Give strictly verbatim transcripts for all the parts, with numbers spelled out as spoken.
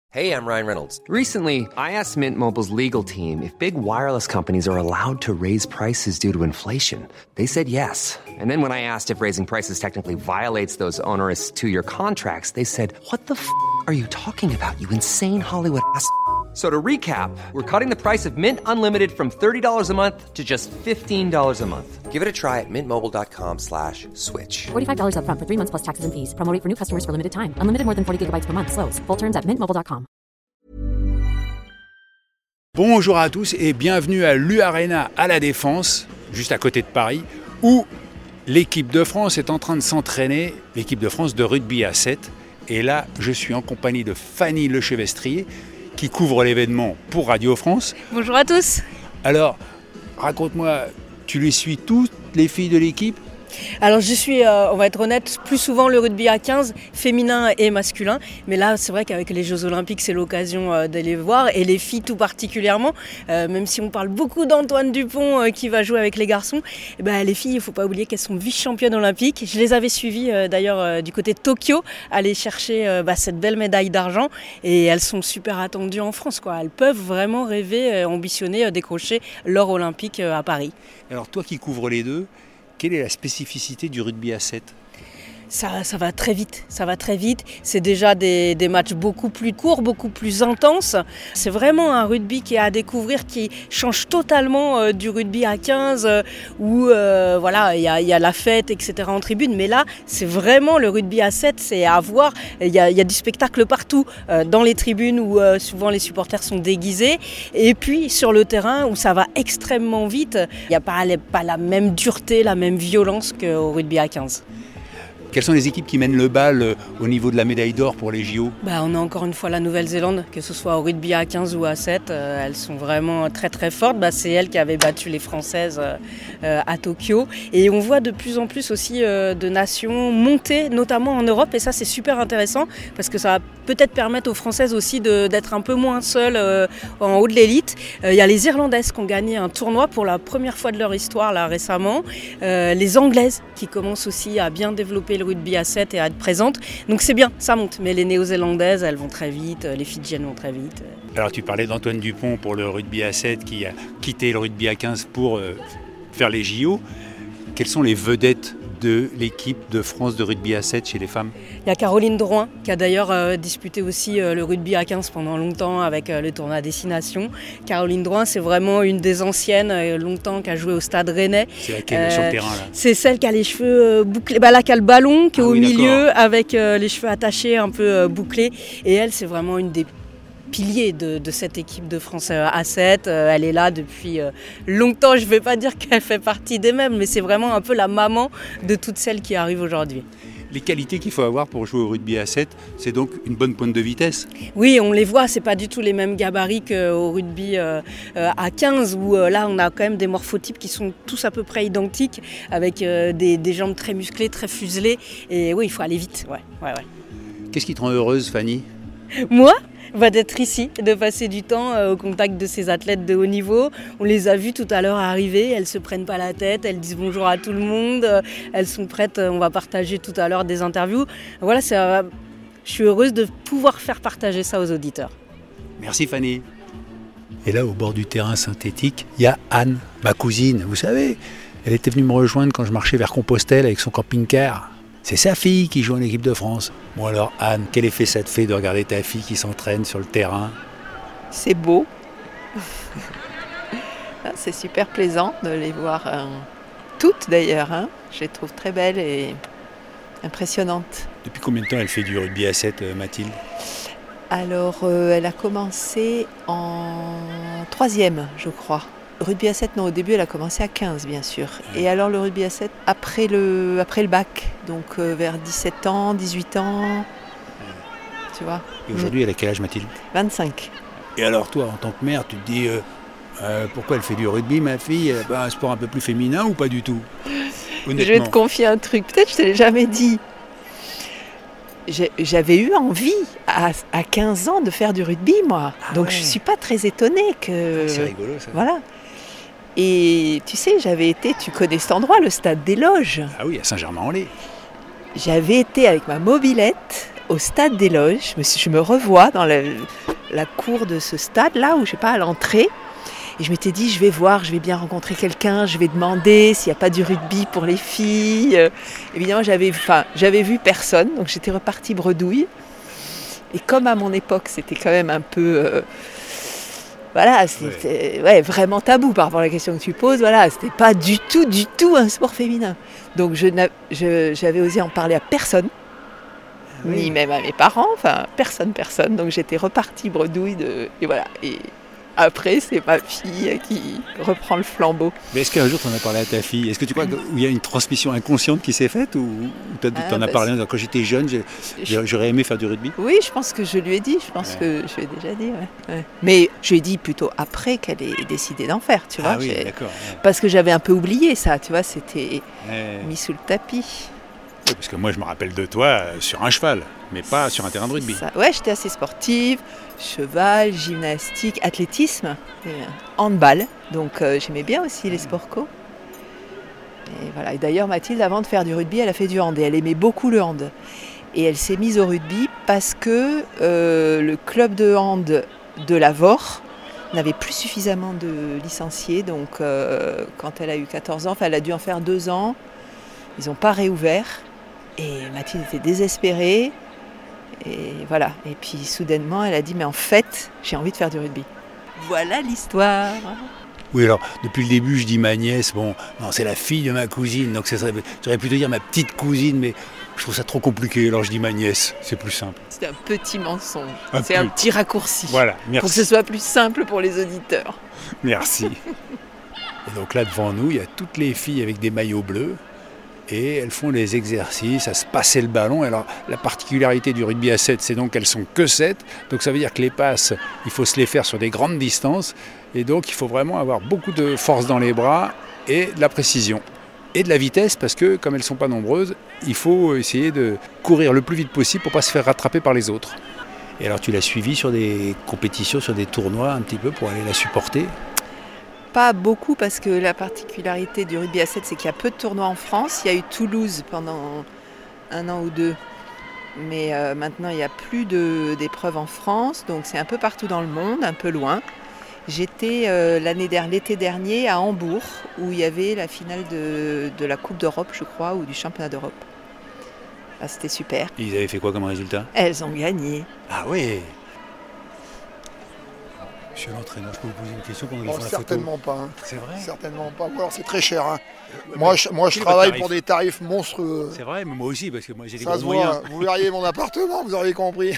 Hey, I'm Ryan Reynolds. Recently, I asked Mint Mobile's legal team if big wireless companies are allowed to raise prices due to inflation. They said yes. And then when I asked if raising prices technically violates those onerous two-year contracts, they said, what the f*** are you talking about, you insane Hollywood ass f- So to recap, we're cutting the price of Mint Unlimited from thirty dollars a month to just fifteen dollars a month. Give it a try at mintmobile.com slash switch. forty-five dollars up front for three months plus taxes and fees. Promo rate for new customers for limited time. Unlimited more than forty gigabytes per month. Slows full terms at mint mobile dot com. Bonjour à tous et bienvenue à l'U Arena à La Défense, juste à côté de Paris, où l'équipe de France est en train de s'entraîner, l'équipe de France de rugby à sept. Et là, je suis en compagnie de Fanny Lechevestrier, qui couvre l'événement pour Radio France. Bonjour à tous. Alors, raconte-moi, tu les suis toutes les filles de l'équipe ? Alors je suis, euh, on va être honnête, plus souvent le rugby à quinze, féminin et masculin. Mais là, c'est vrai qu'avec les Jeux Olympiques, c'est l'occasion euh, d'aller voir. Et les filles tout particulièrement, euh, même si on parle beaucoup d'Antoine Dupont euh, qui va jouer avec les garçons, eh ben, les filles, il ne faut pas oublier qu'elles sont vice-championnes olympiques. Je les avais suivies euh, d'ailleurs euh, du côté de Tokyo, aller chercher euh, bah, cette belle médaille d'argent. Et elles sont super attendues en France, quoi. Elles peuvent vraiment rêver, euh, ambitionner, euh, décrocher l'or olympique euh, à Paris. Alors toi qui couvres les deux, quelle est la spécificité du rugby à sept ? Ça, ça va très vite, ça va très vite. C'est déjà des, des matchs beaucoup plus courts, beaucoup plus intenses. C'est vraiment un rugby qui est à découvrir, qui change totalement euh, du rugby à quinze, euh, où euh, voilà, il y a, y a la fête, et cetera en tribune. Mais là, c'est vraiment le rugby à sept, c'est à voir. Il y a, y a du spectacle partout, euh, dans les tribunes où euh, souvent les supporters sont déguisés. Et puis sur le terrain où ça va extrêmement vite, il n'y a pas, pas la même dureté, la même violence qu'au rugby à quinze. Quelles sont les équipes qui mènent le bal au niveau de la médaille d'or pour les J O ? Bah, on a encore une fois la Nouvelle-Zélande, que ce soit au rugby à quinze ou à sept, euh, elles sont vraiment très très fortes. Bah, c'est elles qui avaient battu les Françaises euh, à Tokyo. Et on voit de plus en plus aussi euh, de nations monter, notamment en Europe. Et ça, c'est super intéressant parce que ça va peut-être permettre aux Françaises aussi de, d'être un peu moins seules euh, en haut de l'élite. Il euh, y a les Irlandaises qui ont gagné un tournoi pour la première fois de leur histoire là récemment. Euh, les Anglaises qui commencent aussi à bien développer le rugby à sept et à être présentes. Donc c'est bien, ça monte. Mais les Néo-Zélandaises, elles vont très vite, les Fidjiennes vont très vite. Alors tu parlais d'Antoine Dupont pour le rugby à sept qui a quitté le rugby à quinze pour euh, faire les J O. Quelles sont les vedettes de l'équipe de France de rugby à sept chez les femmes ? Il y a Caroline Drouin qui a d'ailleurs euh, disputé aussi euh, le rugby à quinze pendant longtemps avec euh, le tournoi Destination. Caroline Drouin, c'est vraiment une des anciennes, euh, longtemps qui a joué au Stade Rennais. C'est laquelle euh, sur le terrain là ? C'est celle qui a les cheveux euh, bouclés, bah, là qui a le ballon qui est ah, au oui, milieu d'accord. Avec euh, les cheveux attachés un peu euh, bouclés. Et elle, c'est vraiment une des pilier de, de cette équipe de France à sept. Euh, elle est là depuis euh, longtemps. Je ne vais pas dire qu'elle fait partie des mêmes, mais c'est vraiment un peu la maman de toutes celles qui arrivent aujourd'hui. Les qualités qu'il faut avoir pour jouer au rugby à sept, c'est donc une bonne pointe de vitesse ? Oui, on les voit, c'est pas du tout les mêmes gabarits qu'au rugby euh, euh, à quinze, où euh, là on a quand même des morphotypes qui sont tous à peu près identiques, avec euh, des, des jambes très musclées, très fuselées. Et oui, il faut aller vite. Ouais, ouais, ouais. Qu'est-ce qui te rend heureuse, Fanny ? Moi ? Va d'être ici, de passer du temps euh, au contact de ces athlètes de haut niveau. On les a vues tout à l'heure arriver, elles se prennent pas la tête, elles disent bonjour à tout le monde, euh, elles sont prêtes, euh, on va partager tout à l'heure des interviews. Voilà, c'est, euh, je suis heureuse de pouvoir faire partager ça aux auditeurs. Merci Fanny. Et là, au bord du terrain synthétique, il y a Anne, ma cousine, vous savez. Elle était venue me rejoindre quand je marchais vers Compostelle avec son camping-car. C'est sa fille qui joue en équipe de France. Bon alors Anne, quel effet ça te fait de regarder ta fille qui s'entraîne sur le terrain ? C'est beau. C'est super plaisant de les voir euh, toutes d'ailleurs. Hein. Je les trouve très belles et impressionnantes. Depuis combien de temps elle fait du rugby à sept, euh, Mathilde ? Alors euh, elle a commencé en troisième, je crois. Rugby à sept, non, au début elle a commencé à quinze bien sûr. Et alors le rugby à sept après le, après le bac, donc euh, vers dix-sept ans, dix-huit ans, tu vois. Et aujourd'hui elle a quel âge Mathilde ? vingt-cinq. Et alors toi en tant que mère, tu te dis euh, euh, pourquoi elle fait du rugby ma fille ? Elle a un sport un peu plus féminin ou pas du tout ? Honnêtement. Je vais te confier un truc, peut-être je ne te l'ai jamais dit. J'ai, j'avais eu envie à, à quinze ans de faire du rugby moi, ah donc ouais. Je ne suis pas très étonnée que... C'est rigolo ça. Voilà. Et tu sais, j'avais été, tu connais cet endroit, le stade des Loges. Ah oui, à Saint-Germain-en-Laye. J'avais été avec ma mobilette au stade des Loges. Je me, suis, je me revois dans la, la cour de ce stade-là, où je sais pas, à l'entrée. Et je m'étais dit, je vais voir, je vais bien rencontrer quelqu'un, je vais demander s'il n'y a pas du rugby pour les filles. Euh, évidemment, j'avais, enfin, j'avais vu personne, donc j'étais repartie bredouille. Et comme à mon époque, c'était quand même un peu... Euh, voilà, c'était ouais. Ouais, vraiment tabou par rapport à la question que tu poses. Voilà, c'était pas du tout, du tout un sport féminin. Donc je, je, j'avais osé en parler à personne, oui. Ni même à mes parents, enfin personne, personne. Donc j'étais repartie bredouille de... Et voilà. Et après, c'est ma fille qui reprend le flambeau. Mais est-ce qu'un jour, tu en as parlé à ta fille ? Est-ce que tu crois qu'il y a une transmission inconsciente qui s'est faite ? Ou tu en ah, as bah parlé quand j'étais jeune, j'ai, je... j'aurais aimé faire du rugby ? Oui, je pense que je lui ai dit. Je pense ouais. que je lui ai déjà dit. Ouais. Ouais. Mais je lui ai dit plutôt après qu'elle ait décidé d'en faire, tu vois. Ah oui, d'accord. Ouais. Parce que j'avais un peu oublié ça, tu vois. C'était ouais. mis sous le tapis. Oui, parce que moi, je me rappelle de toi sur un cheval, mais pas sur un terrain de rugby. Ça. Ouais, j'étais assez sportive. Cheval, gymnastique, athlétisme, et handball. Donc euh, j'aimais bien aussi les sports co. Et voilà. Et d'ailleurs, Mathilde, avant de faire du rugby, elle a fait du hand. Et elle aimait beaucoup le hand. Et elle s'est mise au rugby parce que euh, le club de hand de la Vore n'avait plus suffisamment de licenciés. Donc euh, quand elle a eu quatorze ans, enfin, elle a dû en faire deux ans. Ils n'ont pas réouvert. Et Mathilde était désespérée. Et voilà. Et puis soudainement, elle a dit, mais en fait, j'ai envie de faire du rugby. Voilà l'histoire. Oui, alors, depuis le début, je dis ma nièce. Bon, non, c'est la fille de ma cousine. Donc, ça serait, j'aurais plutôt dire ma petite cousine, mais je trouve ça trop compliqué. Alors, je dis ma nièce. C'est plus simple. C'est un petit mensonge. Un c'est peu. un petit raccourci. Voilà, merci. Pour que ce soit plus simple pour les auditeurs. Merci. Et donc là, devant nous, il y a toutes les filles avec des maillots bleus. Et elles font les exercices à se passer le ballon. Alors, la particularité du rugby à sept, c'est donc qu'elles sont que sept. Donc, ça veut dire que les passes, il faut se les faire sur des grandes distances. Et donc, il faut vraiment avoir beaucoup de force dans les bras et de la précision. Et de la vitesse, parce que, comme elles ne sont pas nombreuses, il faut essayer de courir le plus vite possible pour ne pas se faire rattraper par les autres. Et alors, tu l'as suivie sur des compétitions, sur des tournois un petit peu pour aller la supporter ? Pas beaucoup, parce que la particularité du rugby à sept, c'est qu'il y a peu de tournois en France. Il y a eu Toulouse pendant un an ou deux, mais euh, maintenant il n'y a plus de, d'épreuves en France, donc c'est un peu partout dans le monde, un peu loin. J'étais euh, l'année dernière, l'été dernier à Hambourg, où il y avait la finale de, de la Coupe d'Europe, je crois, ou du Championnat d'Europe. Ah, c'était super. Et ils avaient fait quoi comme résultat ? Elles ont gagné. Ah oui. Monsieur l'entraîneur, je peux vous poser une question pendant que oh, je fais la certainement photo. pas. Hein. C'est vrai ? Certainement pas. Ou alors c'est très cher. Hein. Ouais, moi, je, moi, je travaille pour des tarifs monstrueux. C'est vrai, mais moi aussi, parce que moi j'ai des Ça gros se moyens. voit. Vous verriez mon appartement, vous auriez compris.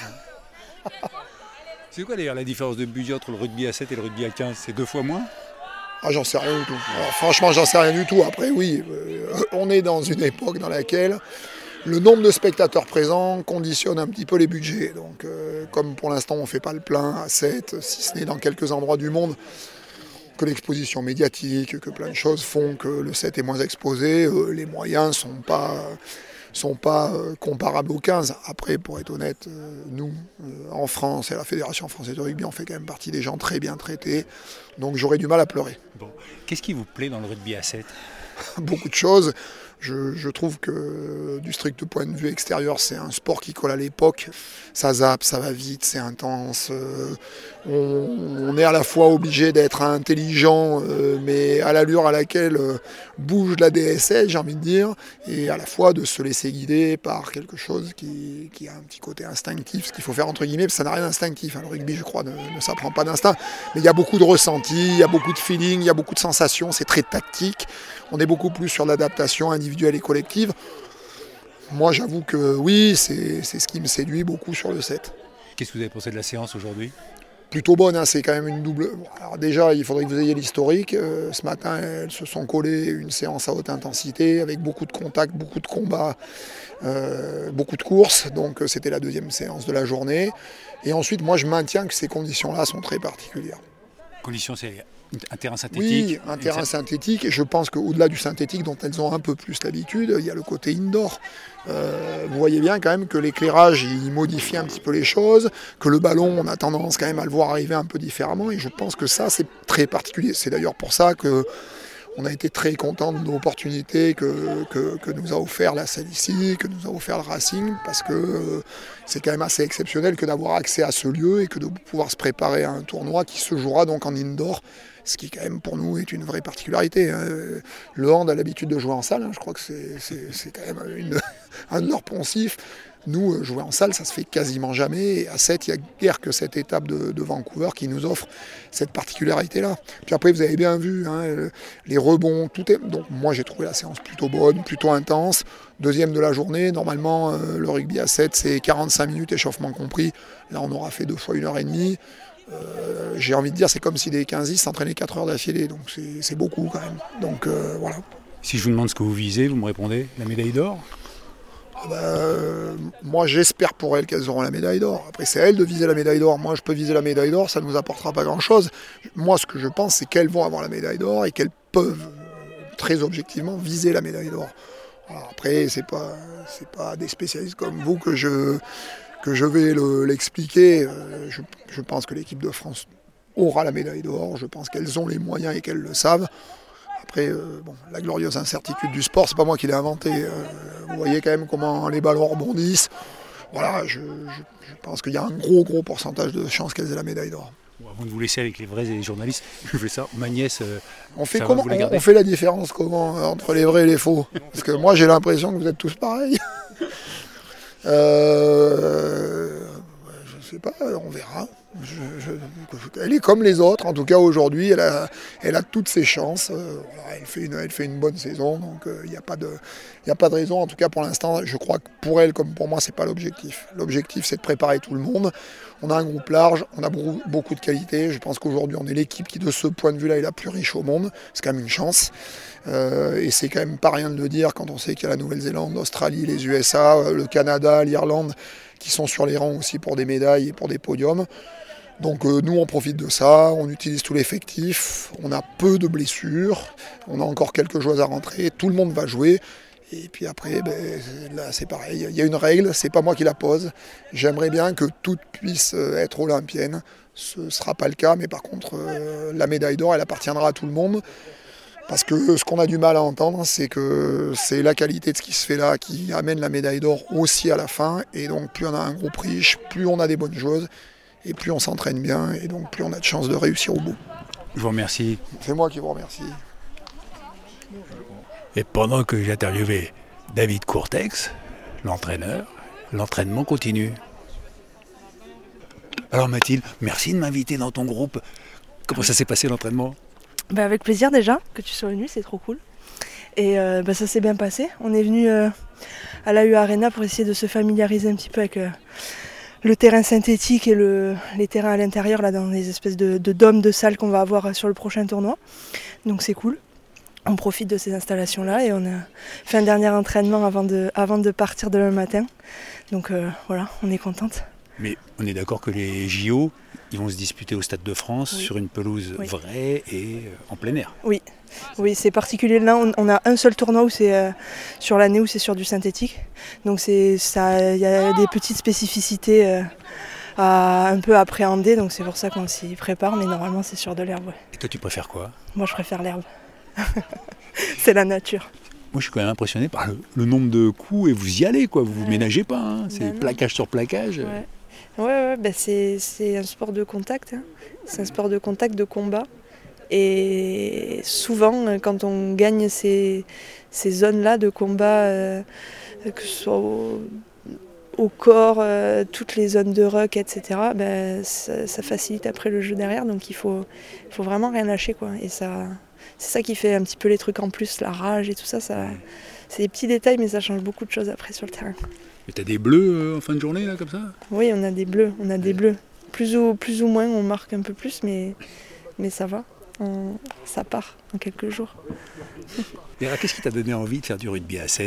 C'est quoi d'ailleurs la différence de budget entre le rugby à sept et le rugby à quinze ? C'est deux fois moins ? Ah, j'en sais rien du tout. Alors, franchement, j'en sais rien du tout. Après, oui, euh, on est dans une époque dans laquelle le nombre de spectateurs présents conditionne un petit peu les budgets. Donc, euh, comme pour l'instant, on ne fait pas le plein à sept, si ce n'est dans quelques endroits du monde, que l'exposition médiatique, que plein de choses font que le sept est moins exposé, euh, les moyens ne sont pas, sont pas euh, comparables au quinze. Après, pour être honnête, euh, nous, euh, en France et la Fédération française de rugby, on fait quand même partie des gens très bien traités. Donc, j'aurais du mal à pleurer. Bon. Qu'est-ce qui vous plaît dans le rugby à sept ? Beaucoup de choses. Je, je trouve que du strict point de vue extérieur, c'est un sport qui colle à l'époque. Ça zappe, ça va vite, c'est intense. Euh, on, on est à la fois obligé d'être intelligent, euh, mais à l'allure à laquelle euh, bouge la D S L, j'ai envie de dire, et à la fois de se laisser guider par quelque chose qui, qui a un petit côté instinctif, ce qu'il faut faire entre guillemets, parce que ça n'a rien d'instinctif. Hein. Le rugby, je crois, ne, ne s'apprend pas d'instinct, mais il y a beaucoup de ressenti, il y a beaucoup de feeling, il y a beaucoup de sensations, c'est très tactique. On est beaucoup plus sur l'adaptation individuelle et collective. Moi, j'avoue que oui, c'est, c'est ce qui me séduit beaucoup sur le sept. Qu'est-ce que vous avez pensé de la séance aujourd'hui ? Plutôt bonne, hein, c'est quand même une double... Alors déjà, il faudrait que vous ayez l'historique. Euh, ce matin, elles se sont collées une séance à haute intensité, avec beaucoup de contacts, beaucoup de combats, euh, beaucoup de courses. Donc c'était la deuxième séance de la journée. Et ensuite, moi, je maintiens que ces conditions-là sont très particulières. Conditions, c'est... Un terrain synthétique. Oui, un terrain synthétique. Et je pense qu'au-delà du synthétique, dont elles ont un peu plus l'habitude, il y a le côté indoor. Euh, vous voyez bien quand même que l'éclairage, il modifie un petit peu les choses, que le ballon, on a tendance quand même à le voir arriver un peu différemment. Et je pense que ça, c'est très particulier. C'est d'ailleurs pour ça que on a été très contents de l'opportunité que, que, que nous a offert la salle ici, que nous a offert le Racing, parce que euh, c'est quand même assez exceptionnel que d'avoir accès à ce lieu et que de pouvoir se préparer à un tournoi qui se jouera donc en indoor, ce qui quand même pour nous est une vraie particularité. Hein. Le hand a l'habitude de jouer en salle, hein. Je crois que c'est, c'est, c'est quand même une, un hors poncif. Nous, jouer en salle, ça se fait quasiment jamais. Et à sept, il n'y a guère que cette étape de, de Vancouver qui nous offre cette particularité-là. Puis après, vous avez bien vu, hein, les rebonds, tout est... Donc moi, j'ai trouvé la séance plutôt bonne, plutôt intense. Deuxième de la journée, normalement, euh, le rugby à sept, c'est quarante-cinq minutes, échauffement compris. Là, on aura fait deux fois une heure et demie. Euh, j'ai envie de dire, c'est comme si des quinze s'entraînaient quatre heures d'affilée. Donc c'est, c'est beaucoup quand même. Donc euh, voilà. Si je vous demande ce que vous visez, vous me répondez la médaille d'or ? Ben, euh, moi j'espère pour elles qu'elles auront la médaille d'or. Après c'est à elles de viser la médaille d'or. Moi je peux viser la médaille d'or, ça ne nous apportera pas grand chose. Moi ce que je pense c'est qu'elles vont avoir la médaille d'or et qu'elles peuvent très objectivement viser la médaille d'or. Alors, après c'est pas, c'est pas des spécialistes comme vous que je, que je vais le, l'expliquer. Euh, je, je pense que l'équipe de France aura la médaille d'or. Je pense qu'elles ont les moyens et qu'elles le savent. Après, euh, bon, la glorieuse incertitude du sport, c'est pas moi qui l'ai inventé. Euh, vous voyez quand même comment les ballons rebondissent. Voilà, je, je, je pense qu'il y a un gros gros pourcentage de chances qu'elles aient la médaille d'or. Bon, avant de vous laisser avec les vrais et les journalistes, je fais ça. Ma nièce, euh, on fait ça comment, va, vous on, on fait la différence comment entre les vrais et les faux? Parce que moi j'ai l'impression que vous êtes tous pareils. euh, je sais pas, on verra. Je, je, elle est comme les autres, en tout cas aujourd'hui, elle a, elle a toutes ses chances. Euh, voilà, elle, fait une, elle fait une bonne saison, donc il euh, n'y a pas de, y a pas de raison. En tout cas pour l'instant, je crois que pour elle comme pour moi, c'est pas l'objectif. L'objectif, c'est de préparer tout le monde. On a un groupe large, on a beaucoup de qualité. Je pense qu'aujourd'hui, on est l'équipe qui, de ce point de vue-là, est la plus riche au monde. C'est quand même une chance. Euh, et c'est quand même pas rien de le dire quand on sait qu'il y a la Nouvelle-Zélande, l'Australie, les U S A, le Canada, l'Irlande, qui sont sur les rangs aussi pour des médailles et pour des podiums. Donc euh, nous on profite de ça, on utilise tout l'effectif, on a peu de blessures, on a encore quelques joueurs à rentrer, tout le monde va jouer. Et puis après, ben, là c'est pareil, il y a une règle, c'est pas moi qui la pose. J'aimerais bien que toutes puissent être olympiennes, ce ne sera pas le cas, mais par contre euh, la médaille d'or elle appartiendra à tout le monde. Parce que ce qu'on a du mal à entendre, c'est que c'est la qualité de ce qui se fait là qui amène la médaille d'or aussi à la fin. Et donc plus on a un groupe riche, plus on a des bonnes joueuses. Et plus on s'entraîne bien, et donc plus on a de chances de réussir au bout. Je vous remercie. C'est moi qui vous remercie. Et pendant que j'interviewais David Courtex, l'entraîneur, l'entraînement continue. Alors Mathilde, merci de m'inviter dans ton groupe. Comment ça s'est passé l'entraînement ? Bah avec plaisir déjà, que tu sois venu, c'est trop cool. Et euh, bah ça s'est bien passé. On est venu euh, à la U Arena pour essayer de se familiariser un petit peu avec... Euh, le terrain synthétique et le, les terrains à l'intérieur, là, dans les espèces de, de dômes de salles qu'on va avoir sur le prochain tournoi. Donc c'est cool. On profite de ces installations-là et on a fait un dernier entraînement avant de, avant de partir demain matin. Donc euh, voilà, on est contente. Mais on est d'accord que les J O, ils vont se disputer au Stade de France oui. sur une pelouse oui. vraie et en plein air. Oui, oui, c'est particulier. Là, on, on a un seul tournoi où c'est euh, sur l'année où c'est sur du synthétique. Donc c'est ça, il y a des petites spécificités euh, à un peu appréhender. Donc c'est pour ça qu'on s'y prépare. Mais normalement, c'est sur de l'herbe. Ouais. Et toi, tu préfères quoi ? Moi, je préfère l'herbe. C'est la nature. Moi, je suis quand même impressionné par le, le nombre de coups et vous y allez, quoi. Vous vous ouais. ménagez pas. Hein. C'est ben plaquage sur plaquage. Ouais. Ouais, ouais, bah c'est, c'est un sport de contact, hein. C'est un sport de contact, de combat. Et souvent, quand on gagne ces, ces zones-là de combat, euh, que ce soit au, au corps, euh, toutes les zones de ruck, et cetera, bah, ça, ça facilite après le jeu derrière. Donc il faut, il faut vraiment rien lâcher, quoi. Et ça, c'est ça qui fait un petit peu les trucs en plus, la rage et tout ça. ça c'est des petits détails, mais ça change beaucoup de choses après sur le terrain. Mais t'as des bleus euh, en fin de journée, là, comme ça ? Oui, on a des bleus, on a des bleus. Plus ou, plus ou moins, on marque un peu plus, mais, mais ça va. On, ça part en quelques jours. Et alors, qu'est-ce qui t'a donné envie de faire du rugby à sept ?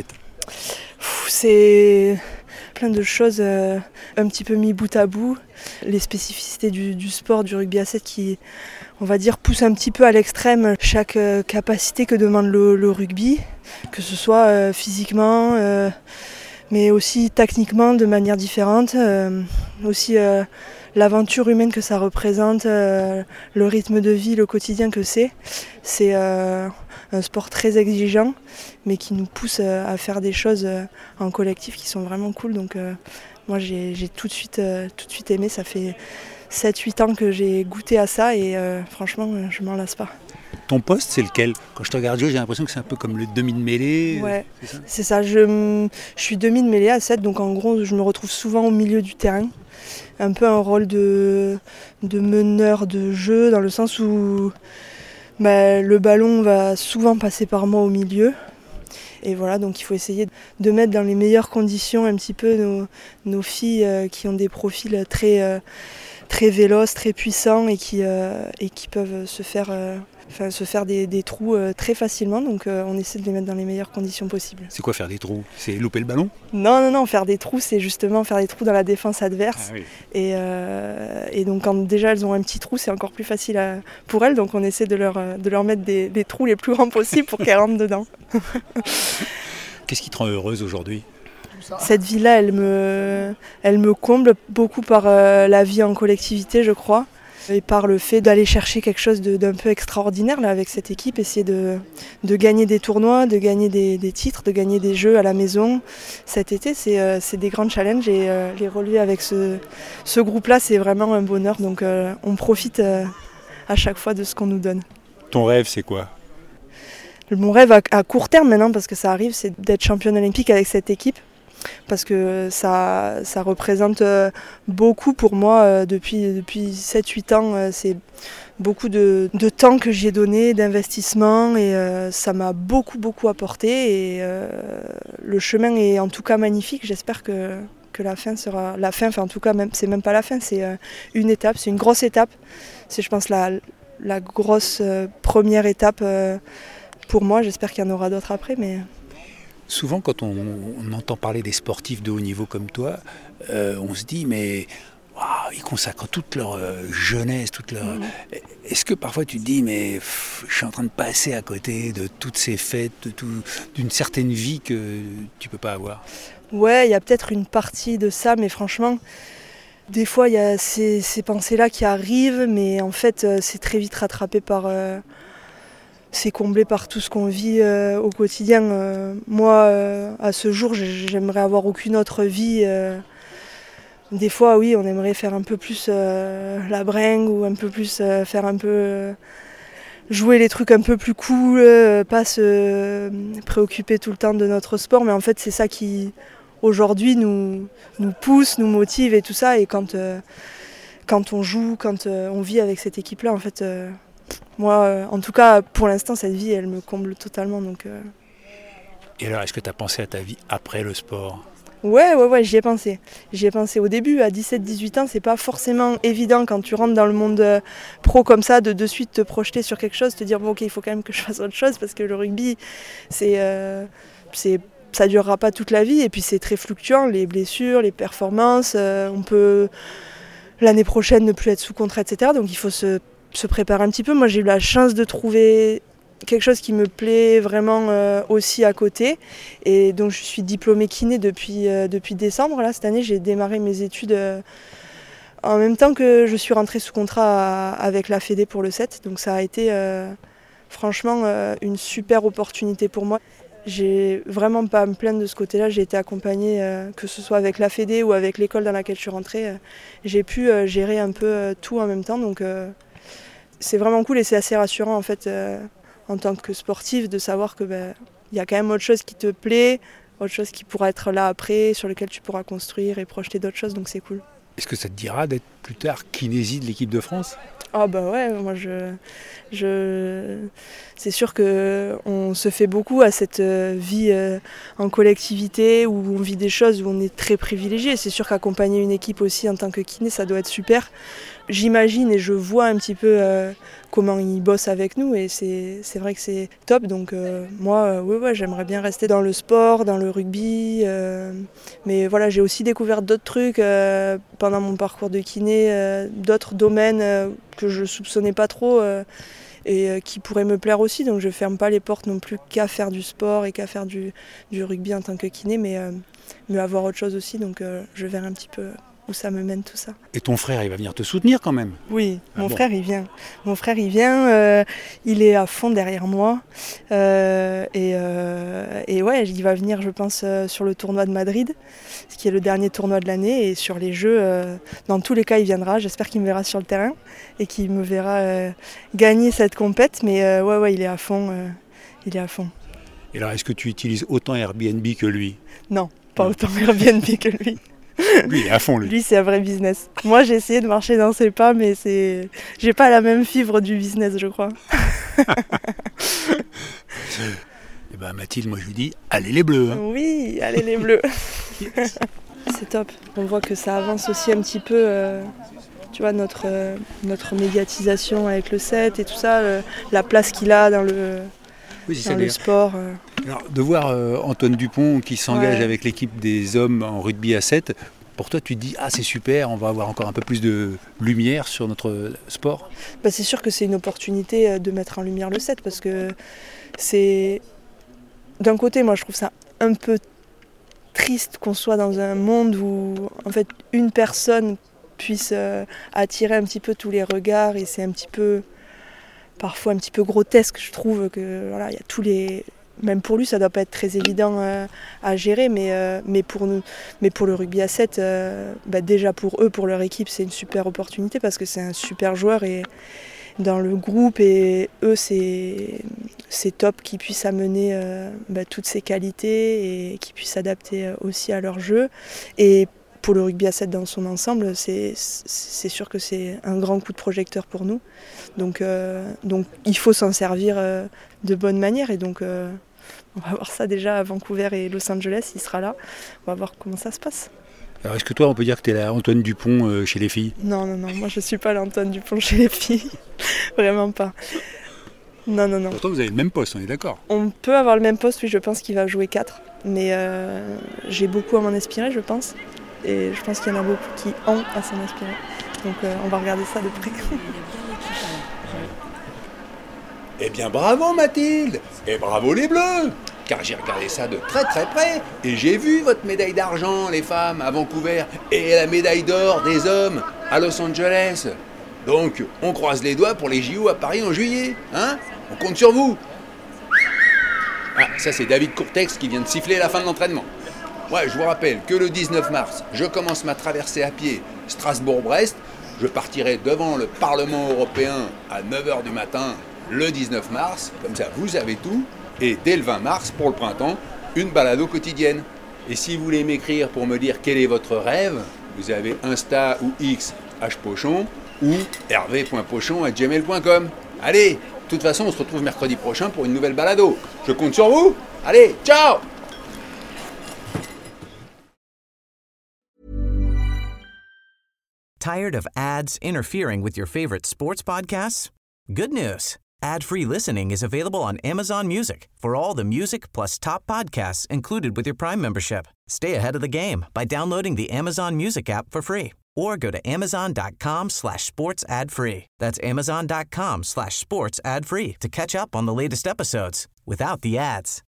C'est plein de choses euh, un petit peu mis bout à bout. Les spécificités du, du sport, du rugby à sept qui, on va dire, poussent un petit peu à l'extrême chaque euh, capacité que demande le, le rugby, que ce soit euh, physiquement... Euh, mais aussi techniquement de manière différente, euh, aussi euh, l'aventure humaine que ça représente, euh, le rythme de vie, le quotidien que c'est. C'est euh, un sport très exigeant, mais qui nous pousse euh, à faire des choses euh, en collectif qui sont vraiment cool. Donc euh, moi j'ai, j'ai tout de suite, euh, tout de suite aimé. Ça fait sept huit ans que j'ai goûté à ça et euh, franchement je m'en lasse pas. Ton poste, c'est lequel? Quand je te regarde jouer, j'ai l'impression que c'est un peu comme le demi de mêlée. Ouais, c'est ça, c'est ça. Je, je suis demi de mêlée à sept, donc en gros je me retrouve souvent au milieu du terrain. Un peu un rôle de, de meneur de jeu, dans le sens où bah, le ballon va souvent passer par moi au milieu. Et voilà, donc il faut essayer de mettre dans les meilleures conditions un petit peu nos, nos filles euh, qui ont des profils très, euh, très véloces, très puissants et qui, euh, et qui peuvent se faire, euh, enfin, se faire des, des trous euh, très facilement. Donc euh, on essaie de les mettre dans les meilleures conditions possibles. C'est quoi faire des trous? C'est louper le ballon? Non, non, non, faire des trous, c'est justement faire des trous dans la défense adverse. Ah oui. Et, euh, et donc quand déjà elles ont un petit trou, c'est encore plus facile à, pour elles. Donc on essaie de leur, de leur mettre des, des trous les plus grands possibles pour qu'elles rentrent dedans. Qu'est-ce qui te rend heureuse aujourd'hui? Cette vie-là, elle me, elle me comble beaucoup par euh, la vie en collectivité, je crois. Et par le fait d'aller chercher quelque chose de, d'un peu extraordinaire là, avec cette équipe, essayer de, de gagner des tournois, de gagner des, des titres, de gagner des jeux à la maison. Cet été, c'est, euh, c'est des grands challenges et euh, les relever avec ce, ce groupe-là, c'est vraiment un bonheur. Donc euh, on profite euh, à chaque fois de ce qu'on nous donne. Ton rêve, c'est quoi? Mon rêve à, à court terme maintenant, parce que ça arrive, c'est d'être championne olympique avec cette équipe. Parce que ça, ça représente beaucoup pour moi depuis, depuis sept huit ans. C'est beaucoup de, de temps que j'y ai donné, d'investissement et euh, ça m'a beaucoup beaucoup apporté. Et euh, le chemin est en tout cas magnifique. J'espère que, que la fin sera la fin. Enfin en tout cas même, c'est même pas la fin, c'est une étape, c'est une grosse étape. C'est je pense la, la grosse première étape pour moi. J'espère qu'il y en aura d'autres après, mais. Souvent, quand on, on entend parler des sportifs de haut niveau comme toi, euh, on se dit, mais wow, ils consacrent toute leur euh, jeunesse, toute leur... Mmh. Est-ce que parfois tu te dis, mais pff, je suis en train de passer à côté de toutes ces fêtes, de tout, d'une certaine vie que tu ne peux pas avoir? Ouais, il y a peut-être une partie de ça, mais franchement, des fois, il y a ces, ces pensées-là qui arrivent, mais en fait, c'est très vite rattrapé par... Euh, c'est comblé par tout ce qu'on vit euh, au quotidien. Euh, moi, euh, à ce jour, j'aimerais avoir aucune autre vie. Euh. Des fois, oui, on aimerait faire un peu plus euh, la bringue ou un peu plus euh, faire un peu euh, jouer les trucs un peu plus cool, euh, pas se euh, préoccuper tout le temps de notre sport. Mais en fait, c'est ça qui aujourd'hui nous nous pousse, nous motive et tout ça. Et quand euh, quand on joue, quand euh, on vit avec cette équipe-là, en fait. Euh, Moi, euh, en tout cas, pour l'instant, cette vie, elle me comble totalement. Donc, euh... Et alors, est-ce que tu as pensé à ta vie après le sport? Ouais, ouais, ouais, j'y ai pensé. J'y ai pensé au début, à dix-sept dix-huit ans, c'est pas forcément évident quand tu rentres dans le monde euh, pro comme ça, de de suite te projeter sur quelque chose, te dire, bon, ok, il faut quand même que je fasse autre chose, parce que le rugby, c'est, euh, c'est, ça durera pas toute la vie, et puis c'est très fluctuant, les blessures, les performances, euh, on peut, l'année prochaine, ne plus être sous contrat, et cetera. Donc il faut se se préparer un petit peu. Moi, j'ai eu la chance de trouver quelque chose qui me plaît vraiment euh, aussi à côté. Et donc, je suis diplômée kiné depuis, euh, depuis décembre. Là, cette année, j'ai démarré mes études euh, en même temps que je suis rentrée sous contrat à, avec la Fédé pour le sept. Donc, ça a été euh, franchement euh, une super opportunité pour moi. J'ai vraiment pas à me plaindre de ce côté-là. J'ai été accompagnée, euh, que ce soit avec la Fédé ou avec l'école dans laquelle je suis rentrée. Euh, j'ai pu euh, gérer un peu euh, tout en même temps. Donc, euh, c'est vraiment cool et c'est assez rassurant en fait euh, en tant que sportif de savoir que ben, y a quand même autre chose qui te plaît, autre chose qui pourra être là après, sur lequel tu pourras construire et projeter d'autres choses, donc c'est cool. Est-ce que ça te dira d'être plus tard kinésie de l'équipe de France? Ah bah ouais, moi je, je, c'est sûr qu'on se fait beaucoup à cette vie en collectivité où on vit des choses où on est très privilégié. C'est sûr qu'accompagner une équipe aussi en tant que kiné, ça doit être super. J'imagine et je vois un petit peu euh, comment ils bossent avec nous et c'est, c'est vrai que c'est top. Donc euh, moi, euh, ouais, ouais, j'aimerais bien rester dans le sport, dans le rugby. Euh, mais voilà, j'ai aussi découvert d'autres trucs euh, pendant mon parcours de kiné, euh, d'autres domaines euh, que je soupçonnais pas trop euh, et euh, qui pourraient me plaire aussi. Donc je ferme pas les portes non plus qu'à faire du sport et qu'à faire du, du rugby en tant que kiné, mais, euh, mais avoir autre chose aussi. Donc euh, je verrai un petit peu où ça me mène tout ça. Et ton frère, il va venir te soutenir quand même? Oui, Ah mon bon. frère il vient. Mon frère il vient, euh, il est à fond derrière moi. Euh, et, euh, et ouais, il va venir je pense euh, sur le tournoi de Madrid, ce qui est le dernier tournoi de l'année. Et sur les Jeux, euh, dans tous les cas il viendra. J'espère qu'il me verra sur le terrain et qu'il me verra euh, gagner cette compète. Mais euh, ouais, ouais, il est à fond. Euh, il est à fond. Et alors, est-ce que tu utilises autant Airbnb que lui? Non, pas autant Airbnb que lui. Lui, il est à fond, lui. Lui, c'est un vrai business. Moi, j'ai essayé de marcher dans ses pas, mais c'est, j'ai pas la même fibre du business, je crois. Eh ben, Mathilde, moi, je lui dis, allez les Bleus. Hein. Oui, allez les Bleus. C'est top. On voit que ça avance aussi un petit peu, euh, tu vois, notre, euh, notre médiatisation avec le set et tout ça, euh, la place qu'il a dans le, Oui, c'est dans ça, le d'ailleurs. sport. euh. Alors, de voir euh, Antoine Dupont qui s'engage Ouais. avec l'équipe des hommes en rugby à sept, pour toi, tu te dis, ah, c'est super, on va avoir encore un peu plus de lumière sur notre sport. Bah, c'est sûr que c'est une opportunité euh, de mettre en lumière le set parce que c'est... D'un côté, moi je trouve ça un peu triste qu'on soit dans un monde où en fait une personne puisse euh, attirer un petit peu tous les regards et c'est un petit peu, parfois un petit peu grotesque, je trouve que voilà, il y a tous les... Même pour lui, ça doit pas être très évident euh, à gérer, mais, euh, mais, pour nous, mais pour le rugby à sept, euh, bah déjà pour eux, pour leur équipe, c'est une super opportunité parce que c'est un super joueur et dans le groupe et eux, c'est, c'est top qu'ils puissent amener euh, bah, toutes ces qualités et qu'ils puissent s'adapter aussi à leur jeu. Et pour le rugby à sept dans son ensemble, c'est, c'est sûr que c'est un grand coup de projecteur pour nous. Donc, euh, donc il faut s'en servir euh, de bonne manière et donc euh, on va voir ça déjà à Vancouver et Los Angeles, il sera là. On va voir comment ça se passe. Alors, est-ce que toi, on peut dire que tu es la Antoine Dupont euh, chez les filles? Non, non, non, moi je suis pas l'Antoine Dupont chez les filles. Vraiment pas. Non, non, non. Pourtant, vous avez le même poste, on est d'accord. On peut avoir le même poste, oui, je pense qu'il va jouer quatre. Mais euh, j'ai beaucoup à m'en inspirer, je pense. Et je pense qu'il y en a beaucoup qui ont à s'en inspirer. Donc euh, on va regarder ça de près. Eh bien bravo Mathilde, et bravo les Bleus, car j'ai regardé ça de très très près, et j'ai vu votre médaille d'argent, les femmes, à Vancouver, et la médaille d'or des hommes à Los Angeles. Donc, on croise les doigts pour les J O à Paris en juillet, hein? On compte sur vous. Ah, ça c'est David Courtex qui vient de siffler la fin de l'entraînement. Ouais, je vous rappelle que le dix-neuf mars, je commence ma traversée à pied Strasbourg-Brest. Je partirai devant le Parlement européen à neuf heures du matin le dix-neuf mars. Comme ça, vous savez tout. Et dès le vingt mars, pour le printemps, une balado quotidienne. Et si vous voulez m'écrire pour me dire quel est votre rêve, vous avez Insta ou X hpochon ou hervé point pochon arobase gmail point com. Allez, de toute façon, on se retrouve mercredi prochain pour une nouvelle balado. Je compte sur vous. Allez, ciao! Tired of ads interfering with your favorite sports podcasts? Good news. Ad-free listening is available on Amazon Music for all the music plus top podcasts included with your Prime membership. Stay ahead of the game by downloading the Amazon Music app for free or go to amazon.com slash sports ad free. That's amazon.com slash sports ad free to catch up on the latest episodes without the ads.